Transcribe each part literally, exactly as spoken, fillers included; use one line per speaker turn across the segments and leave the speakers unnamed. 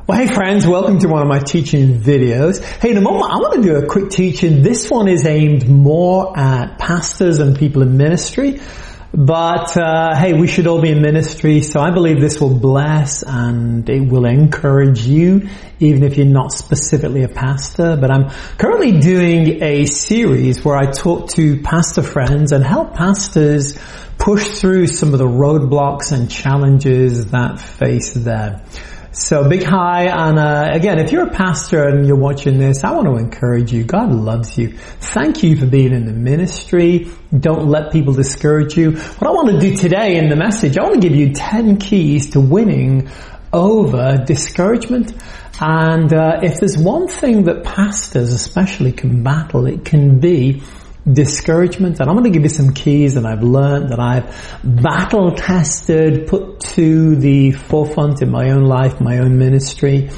Well, hey friends, welcome to one of my teaching videos. Hey, in a moment I want to do a quick teaching. This one is aimed more at pastors and people in ministry. But, uh, hey, we should all be in ministry, so I believe this will bless and it will encourage you, even if you're not specifically a pastor. But I'm currently doing a series where I talk to pastor friends and help pastors push through some of the roadblocks and challenges that face them. So big hi, and uh, again, if you're a pastor and you're watching this, I want to encourage you. God loves you. Thank you for being in the ministry. Don't let people discourage you. What I want to do today in the message, I want to give you ten keys to winning over discouragement. And uh, if there's one thing that pastors especially can battle, it can be discouragement. And I'm going to give you some keys that I've learned, that I've battle tested, put to the forefront in my own life, my own ministry,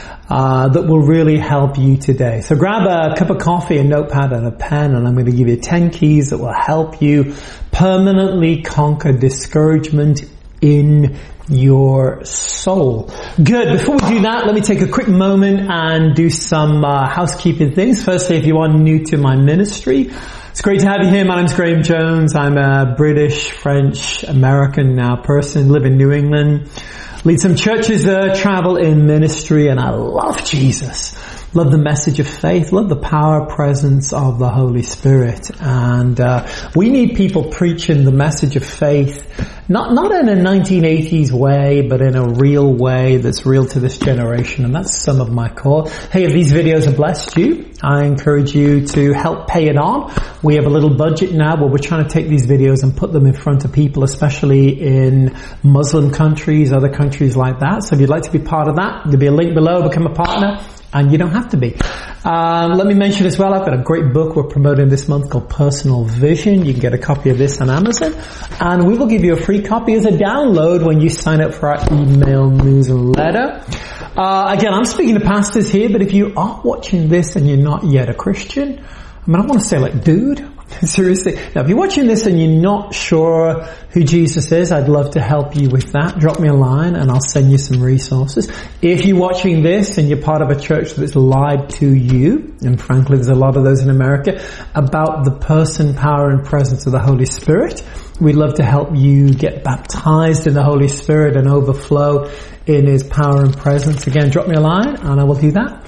uh, that will really help you today. So grab a cup of coffee, a notepad and a pen, and I'm going to give you ten keys that will help you permanently conquer discouragement in your soul. Good. Before we do that, let me take a quick moment and do some uh, housekeeping things. Firstly, if you are new to my ministry, it's great to have you here. My name's Graham Jones. I'm a British, French, American now person, live in New England, lead some churches there, travel in ministry, and I love Jesus. Love the message of faith, love the power, presence of the Holy Spirit. And uh, we need people preaching the message of faith, not not in a nineteen eighties way, but in a real way that's real to this generation. And that's some of my core. Hey, if these videos have blessed you, I encourage you to help pay it on. We have a little budget now where we're trying to take these videos and put them in front of people, especially in Muslim countries, other countries like that. So if you'd like to be part of that, there'll be a link below, become a partner. And you don't have to be. Um, let me mention as well, I've got a great book we're promoting this month called Personal Vision. You can get a copy of this on Amazon. And we will give you a free copy as a download when you sign up for our email newsletter. Uh, again, I'm speaking to pastors here, but if you are watching this and you're not yet a Christian, I mean, I want to say like, dude, seriously. Now, if you're watching this and you're not sure who Jesus is, I'd love to help you with that. Drop me a line and I'll send you some resources. If you're watching this and you're part of a church that's lied to you, and frankly there's a lot of those in America, about the person, power and presence of the Holy Spirit, we'd love to help you get baptized in the Holy Spirit and overflow in His power and presence. Again, drop me a line and I will do that.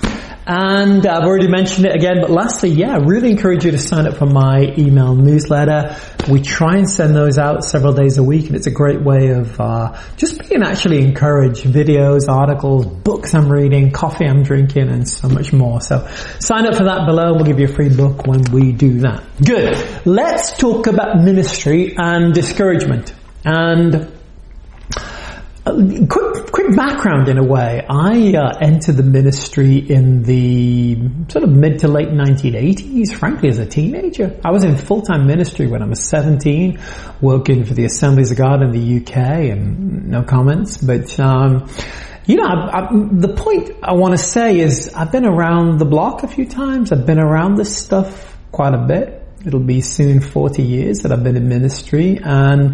And I've already mentioned it again, but lastly, yeah, I really encourage you to sign up for my email newsletter. We try and send those out several days a week, and it's a great way of uh just being actually encouraged. Videos, articles, books I'm reading, coffee I'm drinking, and so much more. So sign up for that below, and we'll give you a free book when we do that. Good. Let's talk about ministry and discouragement. And Uh, quick, quick background in a way. I uh, entered the ministry in the sort of mid to late nineteen eighties, frankly, as a teenager. I was in full-time ministry when I was seventeen, working for the Assemblies of God in the U K, and no comments. But, um, you know, I, I, the point I want to say is I've been around the block a few times. I've been around this stuff quite a bit. It'll be soon forty years that I've been in ministry, and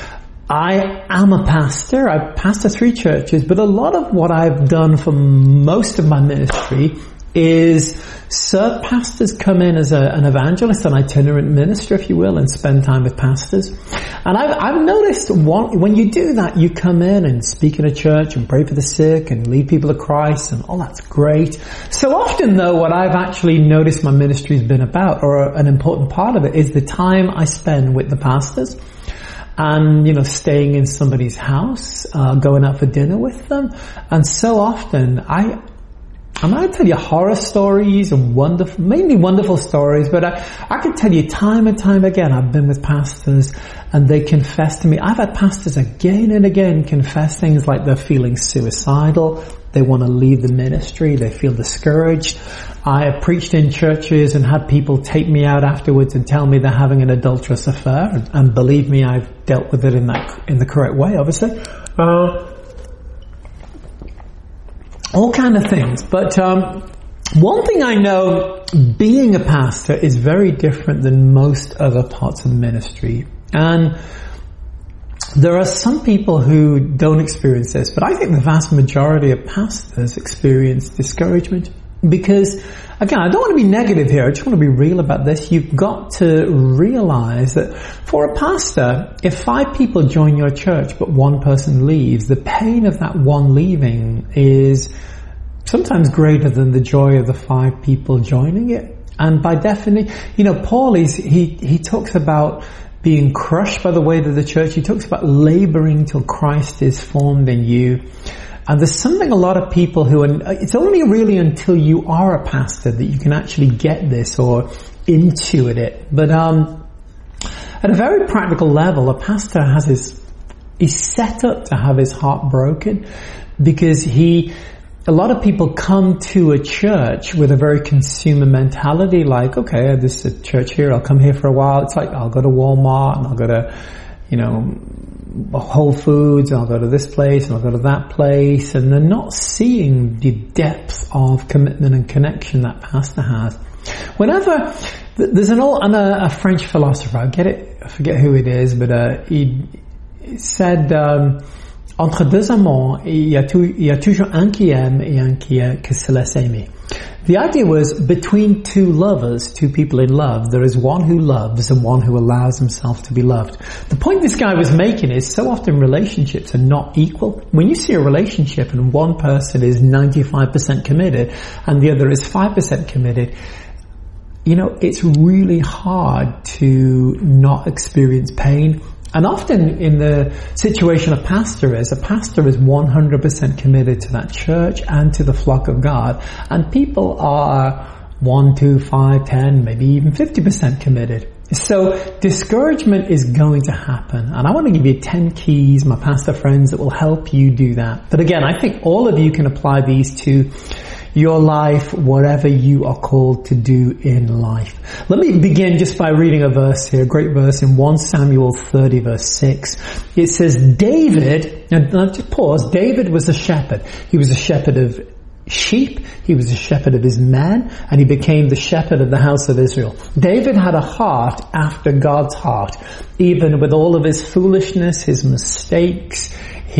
I am a pastor. I pastor three churches, but a lot of what I've done for most of my ministry is serve pastors, come in as a, an evangelist, an itinerant minister, if you will, and spend time with pastors. And I've, I've noticed one, when you do that, you come in and speak in a church and pray for the sick and lead people to Christ, and all that's great. So often, though, what I've actually noticed my ministry's been about, or an important part of it, is the time I spend with the pastors. And, you know, staying in somebody's house, uh, going out for dinner with them. And so often, I, I might tell you horror stories and wonderful, mainly wonderful stories, but I, I can tell you time and time again, I've been with pastors and they confess to me. I've had pastors again and again confess things like they're feeling suicidal. They want to leave the ministry. They feel discouraged. I have preached in churches and had people take me out afterwards and tell me they're having an adulterous affair. And, and believe me, I've dealt with it in that, in the correct way, obviously. Uh, all kind of things. But, um, one thing I know, being a pastor is very different than most other parts of the ministry. And There are some people who don't experience this, but I think the vast majority of pastors experience discouragement because, again, I don't want to be negative here. I just want to be real about this. You've got to realize that for a pastor, if five people join your church but one person leaves, the pain of that one leaving is sometimes greater than the joy of the five people joining it. And by definition, you know, Paul is, he, he talks about being crushed by the weight of the church. He talks about laboring till Christ is formed in you. And there's something a lot of people who, and it's only really until you are a pastor that you can actually get this or intuit it. But, um, at a very practical level, a pastor has his, he's set up to have his heart broken because he, a lot of people come to a church with a very consumer mentality, like, okay, this is a church here, I'll come here for a while. It's like, I'll go to Walmart and I'll go to, you know, Whole Foods, and I'll go to this place and I'll go to that place. And they're not seeing the depth of commitment and connection that pastor has. Whenever, there's an old, and a, a French philosopher, I get it, I forget who it is, but, uh, he, he said, um, entre deux amants, il y a, tout, il y a toujours un qui aime et un qui, qui se laisse aimer. The idea was between two lovers, two people in love, there is one who loves and one who allows himself to be loved. The point this guy was making is so often relationships are not equal. When you see a relationship and one person is ninety-five percent committed and the other is five percent committed, you know, it's really hard to not experience pain. And often in the situation a pastor is, a pastor is one hundred percent committed to that church and to the flock of God. And people are one, two, five, ten, maybe even fifty percent committed. So discouragement is going to happen. And I want to give you ten keys, my pastor friends, that will help you do that. But again, I think all of you can apply these to your life, whatever you are called to do in life. Let me begin just by reading a verse here, a great verse in First Samuel thirty verse six. It says, David, and now just pause, David was a shepherd. He was a shepherd of sheep, he was a shepherd of his men, and he became the shepherd of the house of Israel. David had a heart after God's heart, even with all of his foolishness, his mistakes,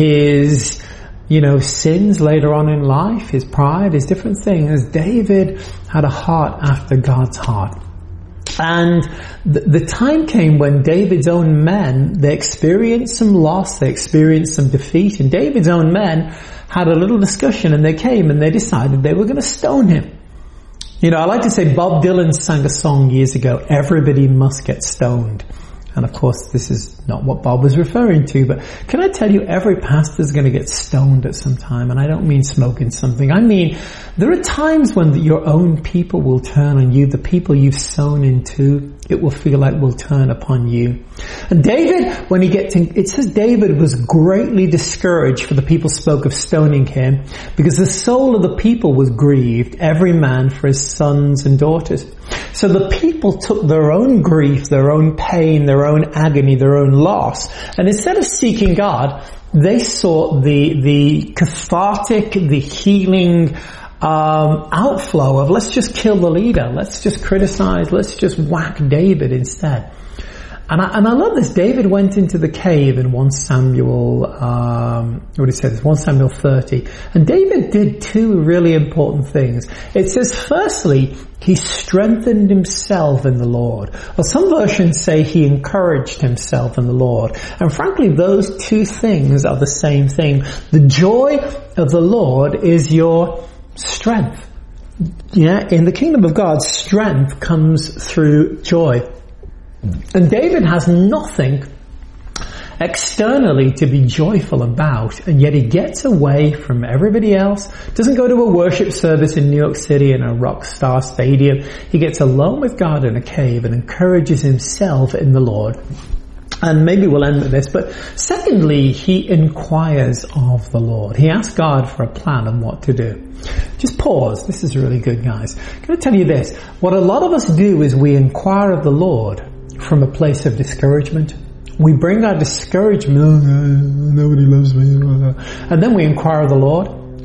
his you know, sins later on in life, his pride, his different things. David had a heart after God's heart. And the, the time came when David's own men, they experienced some loss, they experienced some defeat, and David's own men had a little discussion and they came and they decided they were going to stone him. You know, I like to say Bob Dylan sang a song years ago, Everybody Must Get Stoned. And of course, this is not what Bob was referring to, but can I tell you, every pastor is going to get stoned at some time, and I don't mean smoking something. I mean, there are times when your own people will turn on you, the people you've sown into, it will feel like will turn upon you. And David, when he gets in, it says David was greatly discouraged, for the people spoke of stoning him, because the soul of the people was grieved, every man for his sons and daughters. So the people took their own grief, their own pain, their own agony, their own loss, and instead of seeking God, they sought the the cathartic, the healing um outflow of, let's just kill the leader, let's just criticize, let's just whack David instead. And I, and I love this. David went into the cave in First Samuel, um, what did it say? First Samuel thirty. And David did two really important things. It says, firstly, he strengthened himself in the Lord. Well, some versions say he encouraged himself in the Lord. And frankly, those two things are the same thing. The joy of the Lord is your strength. Yeah, in the kingdom of God, strength comes through joy. And David has nothing externally to be joyful about, and yet he gets away from everybody else, doesn't go to a worship service in New York City in a rock star stadium. He gets alone with God in a cave and encourages himself in the Lord. And maybe we'll end with this, but secondly, he inquires of the Lord. He asks God for a plan on what to do. Just pause. This is really good, guys. I'm going to tell you this. What a lot of us do is we inquire of the Lord from a place of discouragement. We bring our discouragement, oh, nobody loves me, and then we inquire of the Lord.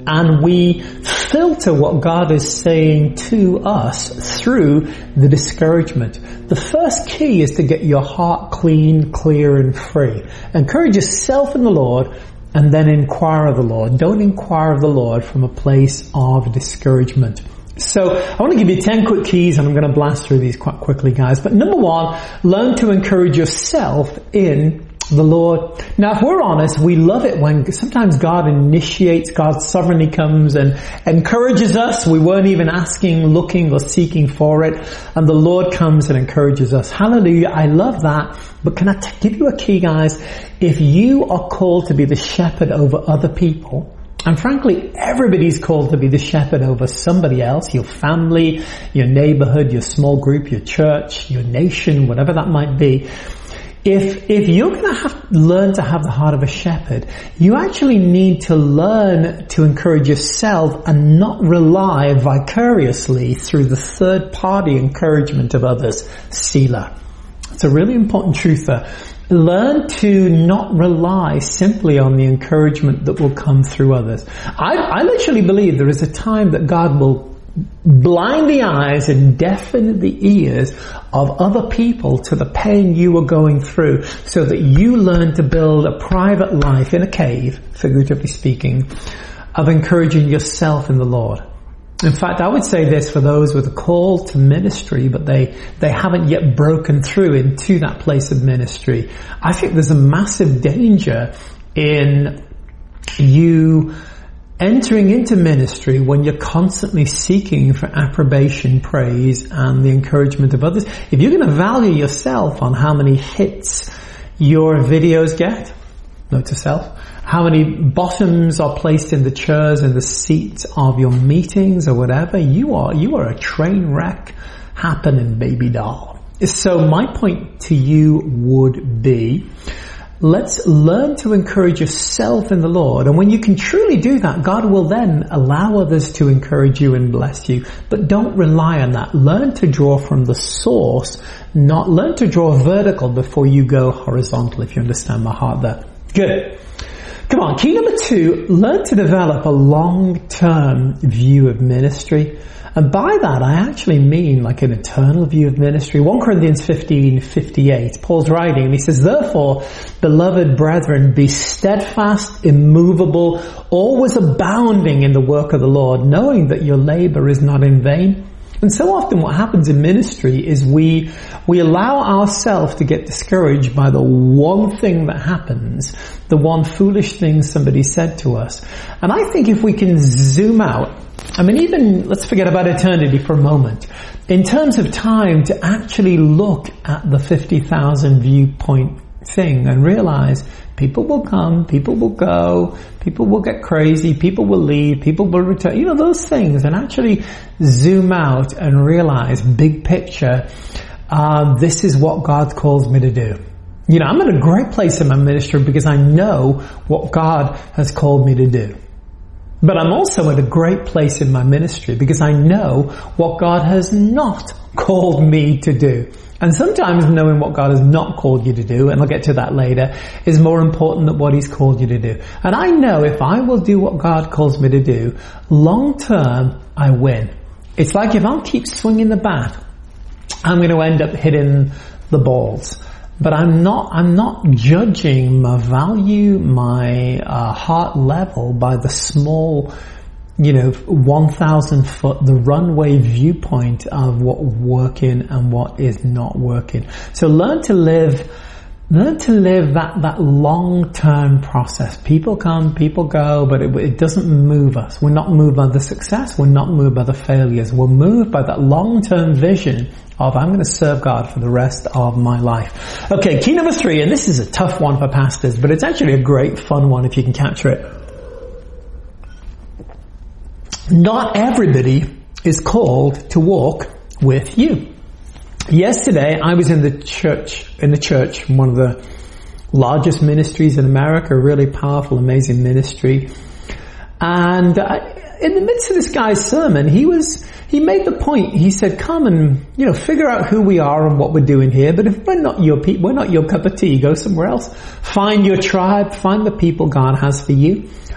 and we filter what God is saying to us through the discouragement. The first key is to get your heart clean, clear, and free. Encourage yourself in the Lord, and then inquire of the Lord. Don't inquire of the Lord from a place of discouragement. So I want to give you ten quick keys, and I'm going to blast through these quite quickly, guys. But number one, learn to encourage yourself in the Lord. Now, if we're honest, we love it when sometimes God initiates, God sovereignly comes and encourages us. We weren't even asking, looking, or seeking for it. And the Lord comes and encourages us. Hallelujah. I love that. But can I t- give you a key, guys? If you are called to be the shepherd over other people, and frankly, everybody's called to be the shepherd over somebody else, your family, your neighborhood, your small group, your church, your nation, whatever that might be. If, if you're going to have to learn to have the heart of a shepherd, you actually need to learn to encourage yourself and not rely vicariously through the third party encouragement of others. Selah. It's a really important truth there. Learn to not rely simply on the encouragement that will come through others. I, I literally believe there is a time that God will blind the eyes and deafen the ears of other people to the pain you are going through, so that you learn to build a private life in a cave, figuratively speaking, of encouraging yourself in the Lord. In fact, I would say this for those with a call to ministry, but they, they haven't yet broken through into that place of ministry. I think there's a massive danger in you entering into ministry when you're constantly seeking for approbation, praise, and the encouragement of others. If you're going to value yourself on how many hits your videos get, note to self, how many bottoms are placed in the chairs and the seats of your meetings or whatever, you are, you are a train wreck happening, baby doll. So my point to you would be, let's learn to encourage yourself in the Lord. And when you can truly do that, God will then allow others to encourage you and bless you. But don't rely on that. Learn to draw from the source, not learn to draw vertical before you go horizontal, if you understand my heart there. Good. Come on. Key number two, learn to develop a long-term view of ministry. And by that, I actually mean like an eternal view of ministry. First Corinthians fifteen fifty-eight, Paul's writing, and he says, "Therefore, beloved brethren, be steadfast, immovable, always abounding in the work of the Lord, knowing that your labor is not in vain." And so often what happens in ministry is we, we allow ourselves to get discouraged by the one thing that happens, the one foolish thing somebody said to us. And I think if we can zoom out, I mean, even, let's forget about eternity for a moment. In terms of time, to actually look at the fifty thousand viewpoint thing and realize people will come, people will go, people will get crazy, people will leave, people will return, you know, those things, and actually zoom out and realize, big picture, uh, this is what God calls me to do. You know, I'm in a great place in my ministry because I know what God has called me to do. But I'm also at a great place in my ministry because I know what God has not called me to do. And sometimes knowing what God has not called you to do, and I'll get to that later, is more important than what He's called you to do. And I know if I will do what God calls me to do, long term, I win. It's like if I'll keep swinging the bat, I'm going to end up hitting the balls. But I'm not, I'm not judging my value, my uh, heart level by the small, you know, one thousand foot, the runway viewpoint of what working and what is not working. So learn to live, learn to live that, that long-term process. People come, people go, but it, it doesn't move us. We're not moved by the success. We're not moved by the failures. We're moved by that long-term vision of, I'm going to serve God for the rest of my life. Okay, key number three, and this is a tough one for pastors, but it's actually a great fun one if you can capture it. Not everybody is called to walk with you. Yesterday, I was in the church, in the church, one of the largest ministries in America, really powerful, amazing ministry. And I, in the midst of this guy's sermon, he was, he made the point. He said, come and, you know, figure out who we are and what we're doing here. But if we're not your people, we're not your cup of tea, go somewhere else. Find your tribe, find the people God has for you.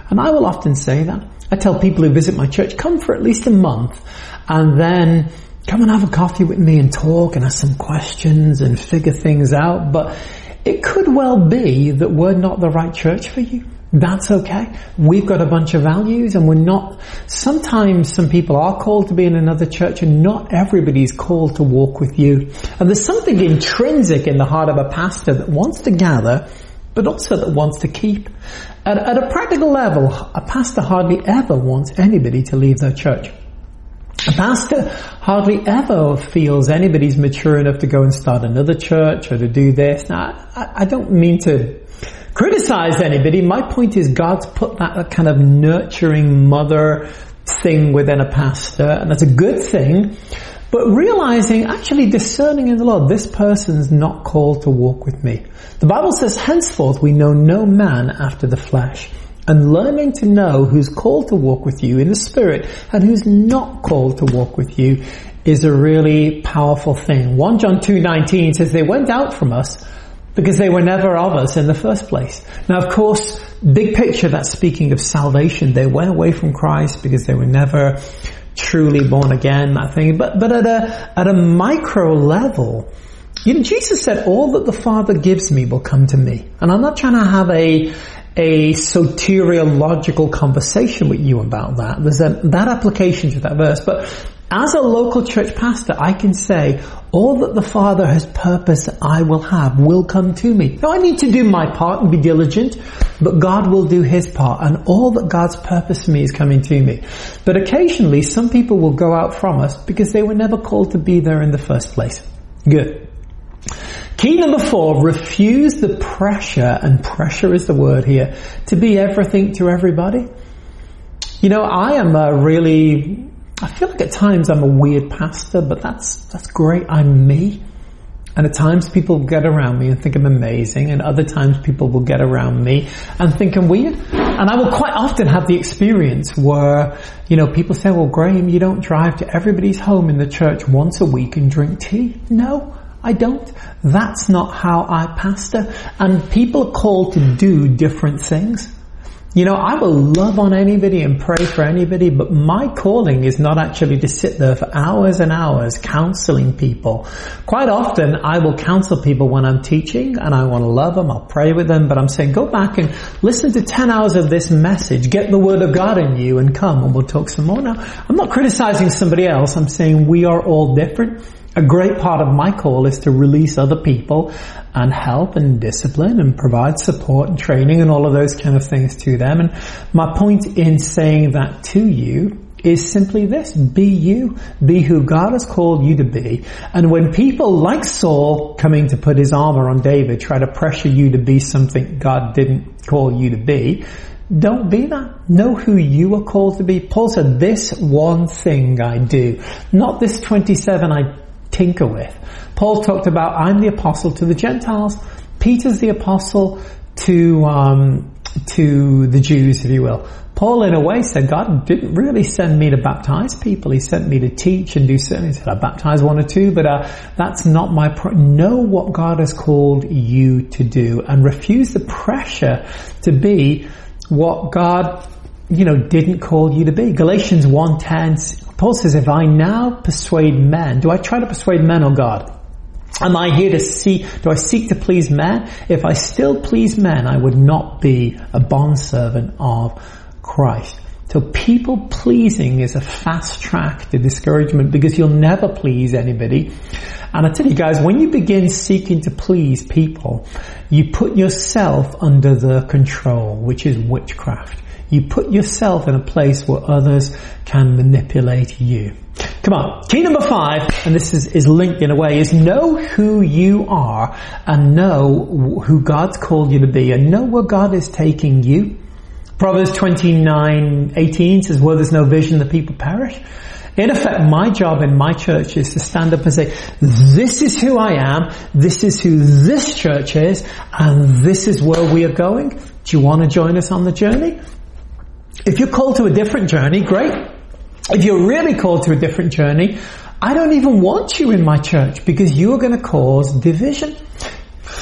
And I will often say that. I tell people who visit my church, come for at least a month and then come and have a coffee with me and talk and ask some questions and figure things out. But it could well be that we're not the right church for you. That's okay. We've got a bunch of values and we're not, sometimes some people are called to be in another church and not everybody's called to walk with you. And there's something intrinsic in the heart of a pastor that wants to gather, but also that wants to keep. At, at a practical level, a pastor hardly ever wants anybody to leave their church. A pastor hardly ever feels anybody's mature enough to go and start another church or to do this. Now, I, I don't mean to criticize anybody. My point is God's put that kind of nurturing mother thing within a pastor, and that's a good thing. But realizing, actually discerning in the Lord, this person's not called to walk with me. The Bible says, henceforth we know no man after the flesh. And learning to know who's called to walk with you in the Spirit and who's not called to walk with you is a really powerful thing. First John two nineteen says they went out from us because they were never of us in the first place. Now, of course, big picture, that's speaking of salvation. They went away from Christ because they were never truly born again, that thing. But, but at a, at a micro level, you know, Jesus said, all that the Father gives me will come to me. And I'm not trying to have a, a soteriological conversation with you about that. There's a, that application to that verse. But as a local church pastor, I can say, all that the Father has purposed that I will have will come to me. Now, I need to do my part and be diligent, but God will do His part, and all that God's purpose for me is coming to me. But occasionally, some people will go out from us because they were never called to be there in the first place. Good. Key number four, refuse the pressure, and pressure is the word here, to be everything to everybody. You know, I am a really, I feel like at times I'm a weird pastor, but that's, that's great. I'm me. And at times people get around me and think I'm amazing, and other times people will get around me and think I'm weird. And I will quite often have the experience where, you know, people say, well, Graham, you don't drive to everybody's home in the church once a week and drink tea. No, I don't. That's not how I pastor. And people are called to do different things. You know, I will love on anybody and pray for anybody, but my calling is not actually to sit there for hours and hours counseling people. Quite often, I will counsel people when I'm teaching, and I want to love them, I'll pray with them, but I'm saying, go back and listen to ten hours of this message, get the Word of God in you, and come, and we'll talk some more. Now, I'm not criticizing somebody else, I'm saying we are all different. A great part of my call is to release other people and help and discipline and provide support and training and all of those kind of things to them. And my point in saying that to you is simply this: be you. Be who God has called you to be. And when people like Saul coming to put his armor on David try to pressure you to be something God didn't call you to be, don't be that. Know who you are called to be. Paul said, this one thing I do, not this twenty-seven I tinker with. Paul talked about, I'm the apostle to the Gentiles. Peter's the apostle to um to the Jews, if you will. Paul, in a way, said God didn't really send me to baptize people. He sent me to teach and do certain. He said, I baptize one or two, but uh, that's not my pro- know what God has called you to do, and refuse the pressure to be what God, you know, didn't call you to be. Galatians one ten, Paul says, if I now persuade men, do I try to persuade men or God? Am I here to see, do I seek to please men? If I still please men, I would not be a bondservant of Christ. So people pleasing is a fast track to discouragement, because you'll never please anybody. And I tell you guys, when you begin seeking to please people, you put yourself under their control, which is witchcraft. You put yourself in a place where others can manipulate you. Come on. Key number five, and this is, is linked in a way, is know who you are and know who God's called you to be, and know where God is taking you. Proverbs twenty-nine eighteen says, where there's no vision, the people perish. In effect, my job in my church is to stand up and say, this is who I am, this is who this church is, and this is where we are going. Do you want to join us on the journey? If you're called to a different journey, great. If you're really called to a different journey, I don't even want you in my church, because you're going to cause division.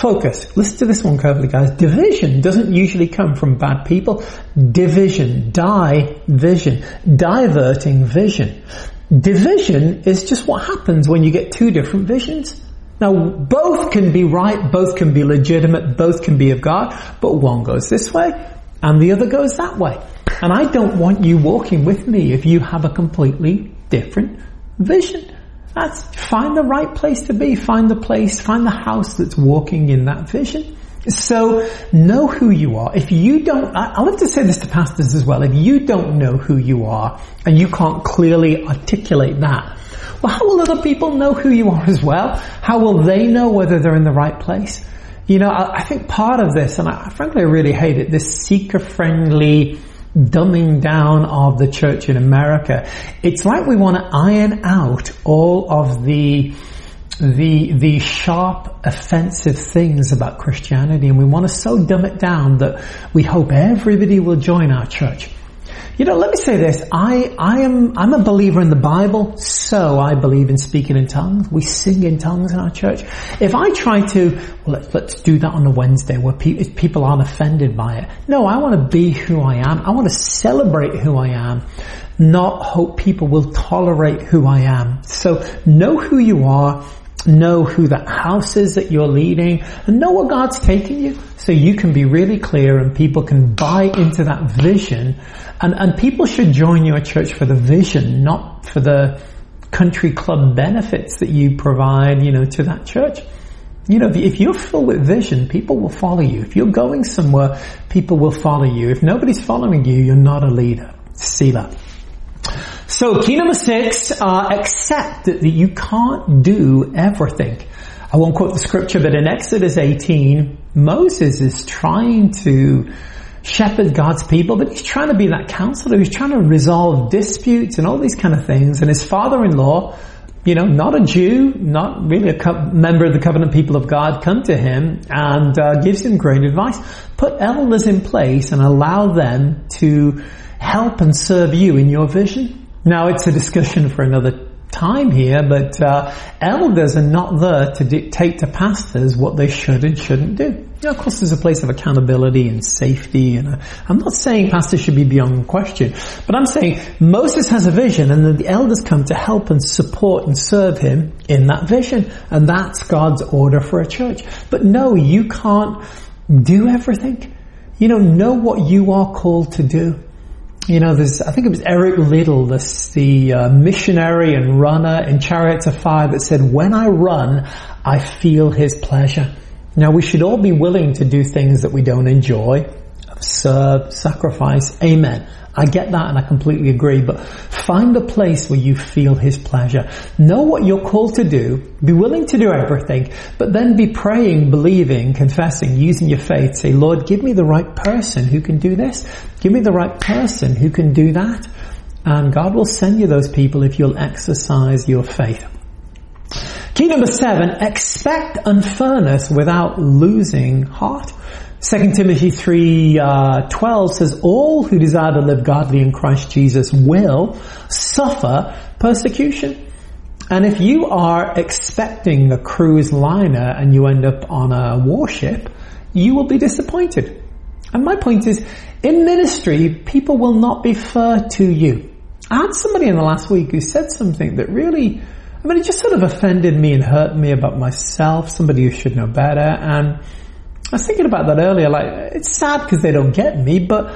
focus. Listen to this one carefully, guys. Division doesn't usually come from bad people. Division, die-vision, diverting vision. Division is just what happens when you get two different visions. Now, both can be right, both can be legitimate, both can be of God, but one goes this way and the other goes that way. And I don't want you walking with me if you have a completely different vision. That's, find the right place to be, find the place, find the house that's walking in that vision. So, know who you are. If you don't, I, I love to say this to pastors as well, if you don't know who you are and you can't clearly articulate that, well, how will other people know who you are as well? How will they know whether they're in the right place? You know, I, I think part of this, and I frankly I really hate it, this seeker-friendly dumbing down of the church in America. It's like we want to iron out all of the the the sharp, offensive things about Christianity, and we want to so dumb it down that we hope everybody will join our church. You know, let me say this. I, I am, I'm a believer in the Bible, so I believe in speaking in tongues. We sing in tongues in our church. If I try to, well, let's, let's do that on a Wednesday where pe- people aren't offended by it. No, I want to be who I am. I want to celebrate who I am, not hope people will tolerate who I am. So know who you are. Know who that house is that you're leading, and know where God's taking you, so you can be really clear and people can buy into that vision. And, and people should join your church for the vision, not for the country club benefits that you provide, you know, to that church. You know, if you're filled with vision, people will follow you. If you're going somewhere, people will follow you. If nobody's following you, you're not a leader. See that. So key number six, uh, accept that you can't do everything. I won't quote the scripture, but in Exodus eighteen, Moses is trying to shepherd God's people, but he's trying to be that counselor. He's trying to resolve disputes and all these kind of things. And his father-in-law, you know, not a Jew, not really a co- member of the covenant people of God, come to him and uh, gives him great advice. Put elders in place and allow them to help and serve you in your vision. Now, it's a discussion for another time here, but uh, elders are not there to dictate to pastors what they should and shouldn't do. You know, of course, there's a place of accountability and safety, and uh, I'm not saying pastors should be beyond question, but I'm saying Moses has a vision, and then the elders come to help and support and serve him in that vision, and that's God's order for a church. But no, you can't do everything. You know, know what you are called to do. You know, there's, I think it was Eric Liddell, this, the uh, missionary and runner in Chariots of Fire, that said, when I run, I feel his pleasure. Now, we should all be willing to do things that we don't enjoy, serve, sacrifice. Amen. I get that and I completely agree, but find a place where you feel his pleasure. Know what you're called to do. Be willing to do everything, but then be praying, believing, confessing, using your faith. Say, Lord, give me the right person who can do this. Give me the right person who can do that. And God will send you those people if you'll exercise your faith. Key number seven, expect unfairness without losing heart. Second Timothy three twelve says, all who desire to live godly in Christ Jesus will suffer persecution. And if you are expecting a cruise liner and you end up on a warship, you will be disappointed. And my point is, in ministry, people will not be fair to you. I had somebody in the last week who said something that really, I mean, it just sort of offended me and hurt me about myself, somebody who should know better. And I was thinking about that earlier, like, it's sad because they don't get me, but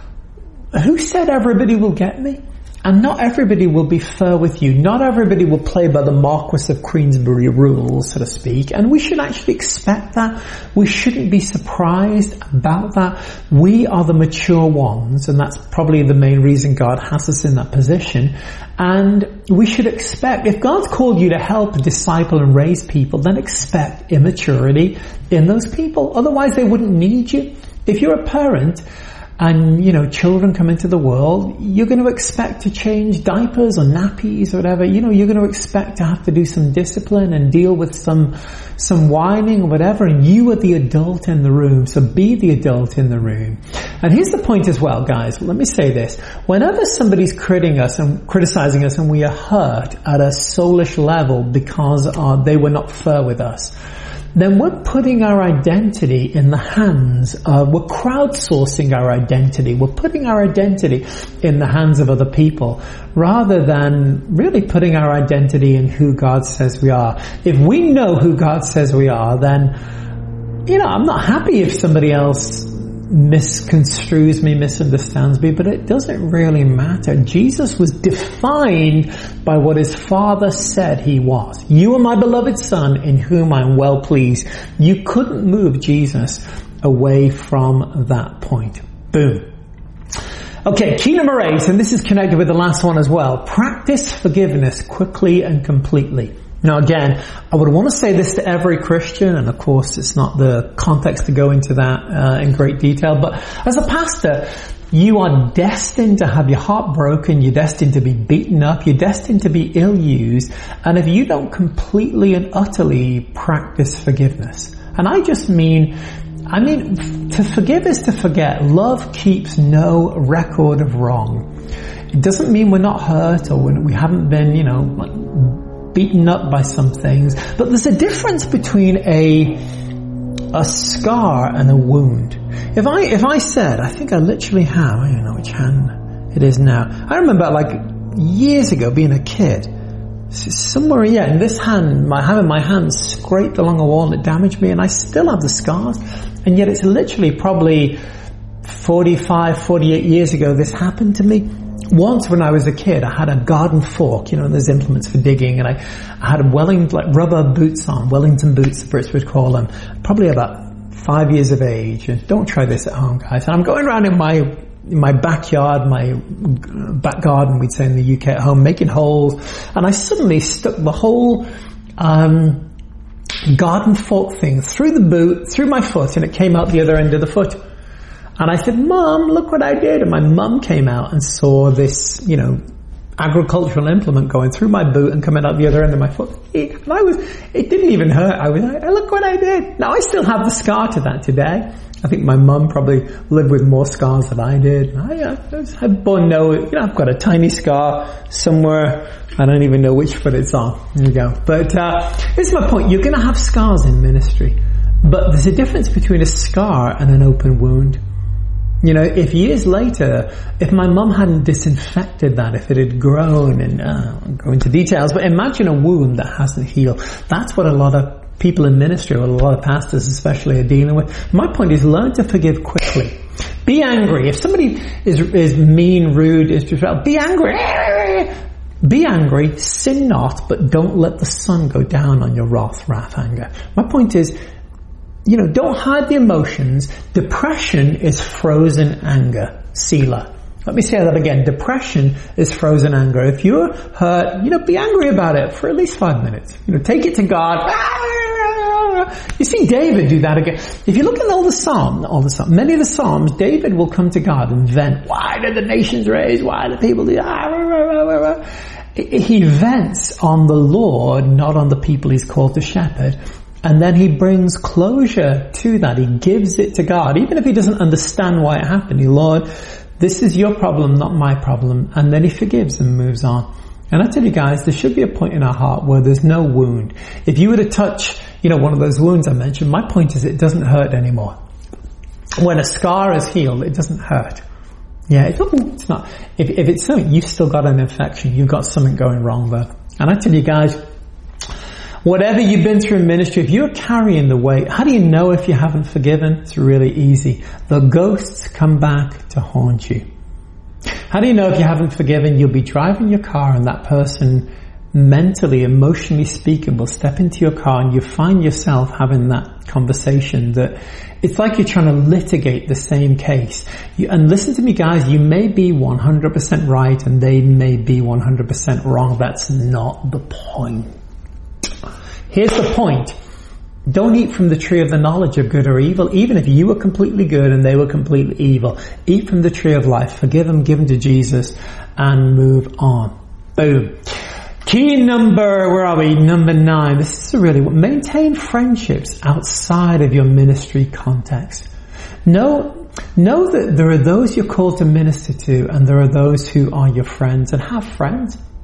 who said everybody will get me? And not everybody will be fair with you. Not everybody will play by the Marquis of Queensberry rules, so to speak. And we should actually expect that. We shouldn't be surprised about that. We are the mature ones, and that's probably the main reason God has us in that position. And we should expect, if God's called you to help, disciple, and raise people, then expect immaturity in those people. Otherwise, they wouldn't need you. If you're a parent, and, you know, children come into the world, you're going to expect to change diapers or nappies or whatever. You know, you're going to expect to have to do some discipline and deal with some, some whining or whatever. And you are the adult in the room. So be the adult in the room. And here's the point as well, guys. Let me say this. Whenever somebody's criticizing us and criticizing us and we are hurt at a soulish level because uh, they were not fair with us, then we're putting our identity in the hands of, we're crowdsourcing our identity. We're putting our identity in the hands of other people rather than really putting our identity in who God says we are. If we know who God says we are, then, you know, I'm not happy if somebody else misconstrues me, misunderstands me, but it doesn't really matter. Jesus was defined by what his Father said he was. You are my beloved Son in whom I'm well pleased. You couldn't move Jesus away from that point. Boom. Okay, key number eight, and this is connected with the last one as well. Practice forgiveness quickly and completely. Now again, I would want to say this to every Christian, and of course it's not the context to go into that uh, in great detail, but as a pastor, you are destined to have your heart broken, you're destined to be beaten up, you're destined to be ill-used, and if you don't completely and utterly practice forgiveness, and I just mean, I mean, to forgive is to forget. Love keeps no record of wrong. It doesn't mean we're not hurt or we haven't been, you know, beaten up by some things, but there's a difference between a a scar and a wound. If I if I said, I think I literally have, I don't know which hand it is now. I remember like years ago being a kid, somewhere, yeah, in this hand, my having my hand scraped along a wall, it damaged me, and I still have the scars, and yet it's literally probably forty-five, forty-eight years ago this happened to me. Once when I was a kid, I had a garden fork, you know, there's implements for digging, and I, I had Wellington, like rubber boots on, Wellington boots, the Brits would call them, probably about five years of age, and don't try this at home, guys. And I'm going around in my, in my backyard, my back garden, we'd say in the U K at home, making holes, and I suddenly stuck the whole, um, garden fork thing through the boot, through my foot, and it came out the other end of the foot. And I said, Mom, look what I did. And my mum came out and saw this, you know, agricultural implement going through my boot and coming out the other end of my foot. And I was, it didn't even hurt. I was like, look what I did. Now I still have the scar to that today. I think my mum probably lived with more scars than I did. I, uh, I born no, you know, I've got a tiny scar somewhere. I don't even know which foot it's on. There you go. But, uh, this is my point. You're going to have scars in ministry, but there's a difference between a scar and an open wound. You know, if years later, if my mum hadn't disinfected that, if it had grown, and uh, I won't go into details, but imagine a wound that hasn't healed. That's what a lot of people in ministry, or a lot of pastors especially, are dealing with. My point is, learn to forgive quickly. Be angry. If somebody is is mean, rude, is disrespectful, be angry. Be angry, sin not, but don't let the sun go down on your wrath, wrath, anger. My point is, you know, don't hide the emotions. Depression is frozen anger. Selah. Let me say that again. Depression is frozen anger. If you're hurt, you know, be angry about it for at least five minutes. You know, take it to God. You see David do that again. If you look at all the Psalms, all the Psalms, many of the Psalms, David will come to God and vent. Why do the nations rage? Why do people do that? He vents on the Lord, not on the people he's called to shepherd. And then he brings closure to that. He gives it to God. Even if he doesn't understand why it happened. He, Lord, this is your problem, not my problem. And then he forgives and moves on. And I tell you guys, there should be a point in our heart where there's no wound. If you were to touch, you know, one of those wounds I mentioned, my point is it doesn't hurt anymore. When a scar is healed, it doesn't hurt. Yeah, it doesn't, it's not. If, if it's something, you've still got an infection. You've got something going wrong there. And I tell you guys, whatever you've been through in ministry, if you're carrying the weight, how do you know if you haven't forgiven? It's really easy. The ghosts come back to haunt you. How do you know if you haven't forgiven? You'll be driving your car and that person, mentally, emotionally speaking, will step into your car and you find yourself having that conversation that it's like you're trying to litigate the same case. You, and listen to me guys, you may be one hundred percent right and they may be one hundred percent wrong. That's not the point. Here's the point. Don't eat from the tree of the knowledge of good or evil, even if you were completely good and they were completely evil. Eat from the tree of life. Forgive them, give them to Jesus, and move on. Boom. Key number, where are we? Number nine. This is really what, maintain friendships outside of your ministry context. Know, know that there are those you're called to minister to and there are those who are your friends, and have friends.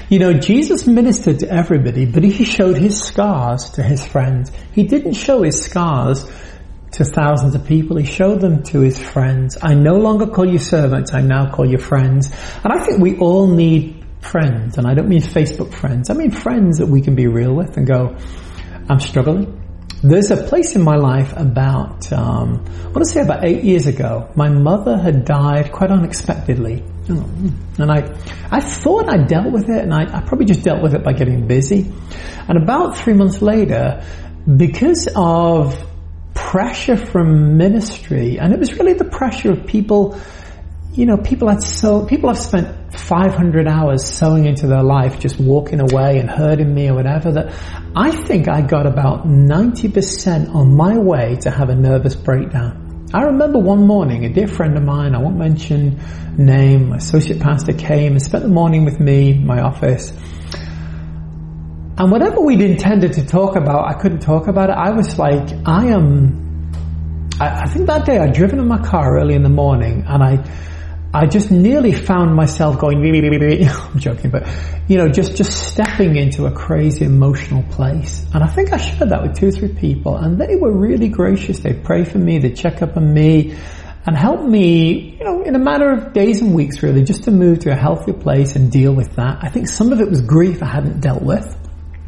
You know, Jesus ministered to everybody, but he showed his scars to his friends. He didn't show his scars to thousands of people. He showed them to his friends. I no longer call you servants, I now call you friends. And I think we all need friends, and I don't mean Facebook friends. I mean friends that we can be real with and go, I'm struggling. There's a place in my life about, um, I want to say about eight years ago, my mother had died quite unexpectedly. And I, I thought I dealt with it, and I, I probably just dealt with it by getting busy. And about three months later, because of pressure from ministry, and it was really the pressure of people, you know, people had so, people have spent five hundred hours sowing into their life, just walking away and hurting me or whatever, that I think I got about ninety percent on my way to have a nervous breakdown. I remember one morning, a dear friend of mine, I won't mention name, my associate pastor came and spent the morning with me in my office. And whatever we'd intended to talk about, I couldn't talk about it. I was like, I am, I, I think that day I'd driven in my car early in the morning, and I, I just nearly found myself going, I'm joking, but, you know, just, just stepping into a crazy emotional place. And I think I shared that with two or three people, and they were really gracious. They'd pray for me, they'd check up on me, and help me, you know, in a matter of days and weeks really, just to move to a healthier place and deal with that. I think some of it was grief I hadn't dealt with.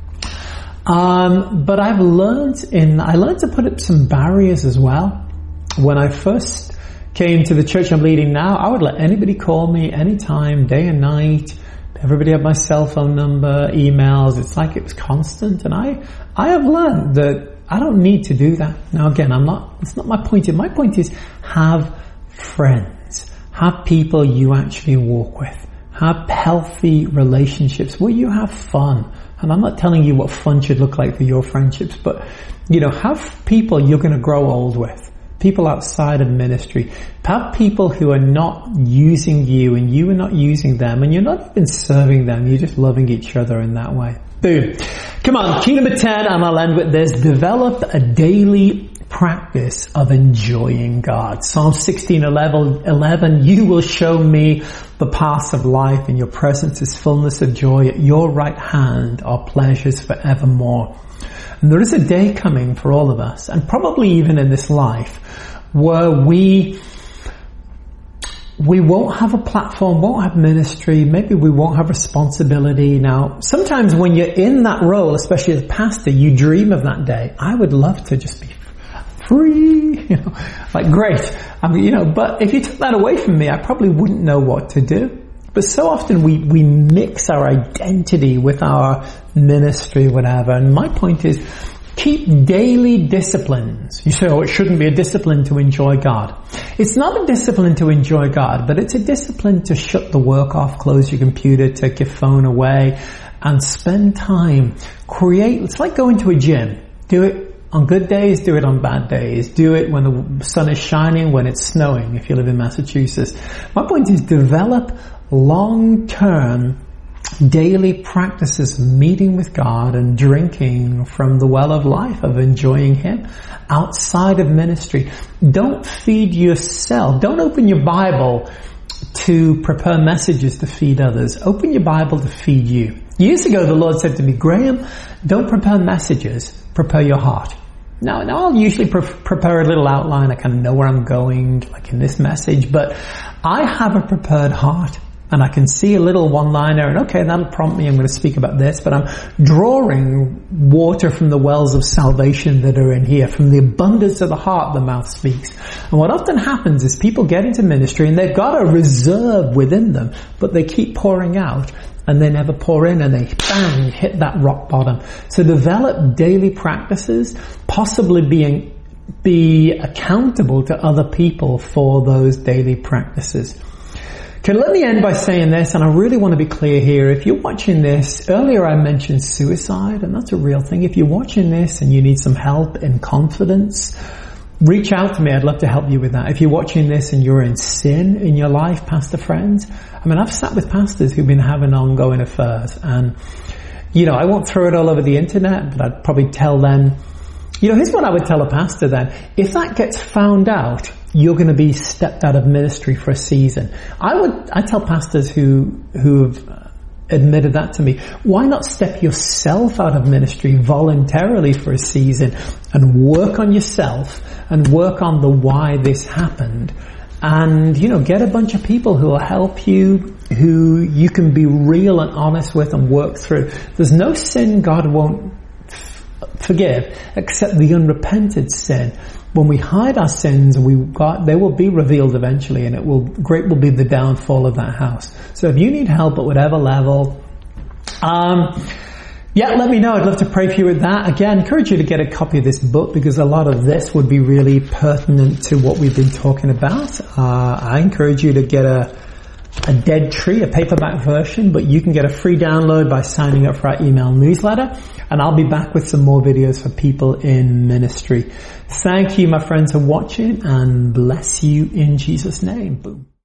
Um, but I've learned in, I learned to put up some barriers as well. When I first came to the church I'm leading now, I would let anybody call me anytime, day and night. Everybody had my cell phone number, emails. It's like it was constant. And I, I have learned that I don't need to do that. Now again, I'm not, it's not my point. My point is have friends. Have people you actually walk with. Have healthy relationships where you have fun. And I'm not telling you what fun should look like for your friendships, but, you know, have people you're going to grow old with. People outside of ministry. Have people who are not using you and you are not using them, and you're not even serving them. You're just loving each other in that way. Boom. Come on, key number ten, and I'll end with this. Develop a daily practice of enjoying God. Psalm sixteen eleven, you will show me the paths of life. In your presence is fullness of joy. At your right hand are pleasures forevermore. And there is a day coming for all of us, and probably even in this life, where we we won't have a platform, won't have ministry, maybe we won't have responsibility. Now, sometimes when you're in that role, especially as a pastor, you dream of that day. I would love to just be free, you know, like great. I mean, you know, but if you took that away from me, I probably wouldn't know what to do. But so often we, we mix our identity with our ministry, whatever. And my point is, keep daily disciplines. You say, oh, it shouldn't be a discipline to enjoy God. It's not a discipline to enjoy God, but it's a discipline to shut the work off, close your computer, take your phone away, and spend time. Create, it's like going to a gym. Do it on good days, do it on bad days. Do it when the sun is shining, when it's snowing, if you live in Massachusetts. My point is, develop long-term daily practices of meeting with God and drinking from the well of life, of enjoying Him outside of ministry. Don't feed yourself. Don't open your Bible to prepare messages to feed others. Open your Bible to feed you. Years ago, the Lord said to me, Graham, don't prepare messages, prepare your heart. Now, now I'll usually pre- prepare a little outline. I kind of know where I'm going, like in this message, but I have a prepared heart. And I can see a little one-liner, and okay, that'll prompt me, I'm going to speak about this, but I'm drawing water from the wells of salvation that are in here. From the abundance of the heart, the mouth speaks. And what often happens is people get into ministry and they've got a reserve within them, but they keep pouring out and they never pour in, and they bang, hit that rock bottom. So develop daily practices, possibly being, be accountable to other people for those daily practices. Okay, let me end by saying this, and I really want to be clear here. If you're watching this, earlier I mentioned suicide, and that's a real thing. If you're watching this and you need some help in confidence, reach out to me. I'd love to help you with that. If you're watching this and you're in sin in your life, pastor friends, I mean, I've sat with pastors who've been having ongoing affairs, and, you know, I won't throw it all over the internet, but I'd probably tell them, you know, here's what I would tell a pastor then. If that gets found out, you're going to be stepped out of ministry for a season. I would, I tell pastors who, who've admitted that to me. Why not step yourself out of ministry voluntarily for a season and work on yourself and work on the why this happened? And, you know, get a bunch of people who will help you, who you can be real and honest with and work through. There's no sin God won't f- forgive except the unrepented sin. When we hide our sins, we got, they will be revealed eventually, and it will, great will be the downfall of that house. So if you need help at whatever level, um, yeah, let me know. I'd love to pray for you with that. Again, I encourage you to get a copy of this book because a lot of this would be really pertinent to what we've been talking about. Uh, I encourage you to get a, a Dead Tree, a paperback version, but you can get a free download by signing up for our email newsletter. And I'll be back with some more videos for people in ministry. Thank you, my friends, for watching, and bless you in Jesus' name. Boom.